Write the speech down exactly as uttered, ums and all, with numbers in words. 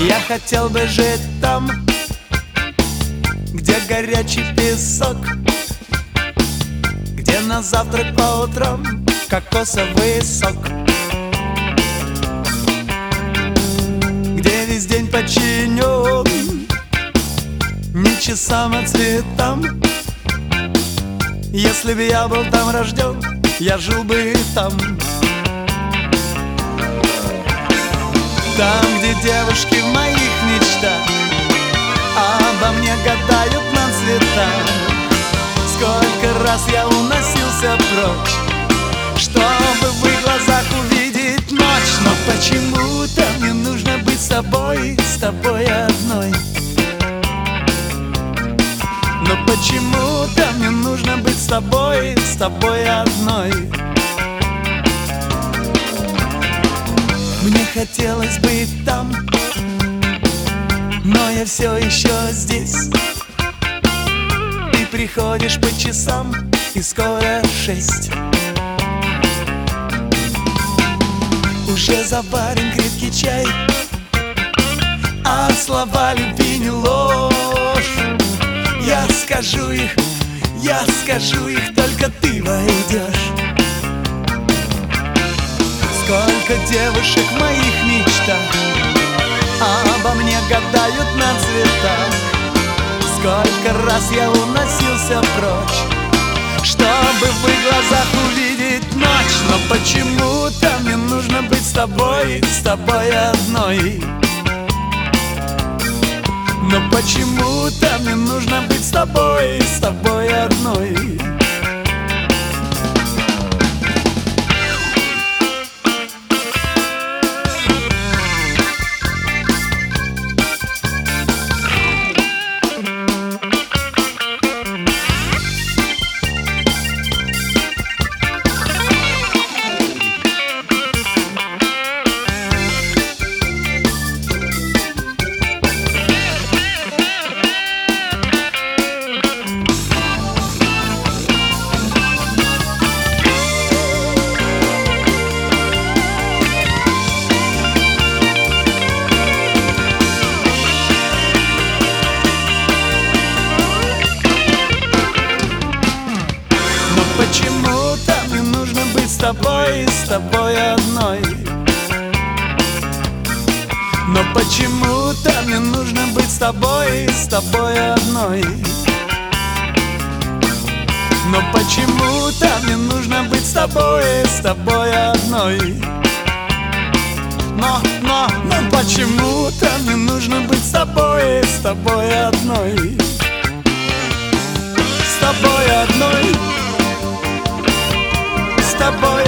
Я хотел бы жить там, где горячий песок, где на завтрак по утрам кокосовый сок, где весь день подчинен не часам, а цветам. Если бы я был там рожден, я жил бы там. Там, где девушки в моих мечтах обо мне гадают на цветах. Сколько раз я уносился прочь, чтобы в их глазах увидеть ночь. Но почему-то мне нужно быть с тобой, с тобой одной. Но почему-то мне нужно быть с тобой, с тобой одной. Мне хотелось быть там, но я все еще здесь. Ты приходишь по часам, и скоро шесть. Уже заварен крепкий чай, а слова любви не ложь. Я скажу их, я скажу их, только ты войдешь. Сколько девушек в моих мечтах обо мне гадают на цветах. Сколько раз я уносился прочь, чтобы в их глазах увидеть ночь. Но почему-то мне нужно быть с тобой, с тобой одной. Но почему-то мне нужно быть с тобой, с тобой одной. Почему-то мне нужно быть с тобой, с тобой одной. Но почему-то мне нужно быть с тобой, с тобой одной. Но почему-то мне нужно быть с тобой, с тобой одной. Но, но, но почему-то мне нужно быть с тобой, с тобой одной. С тобой одной. С тобой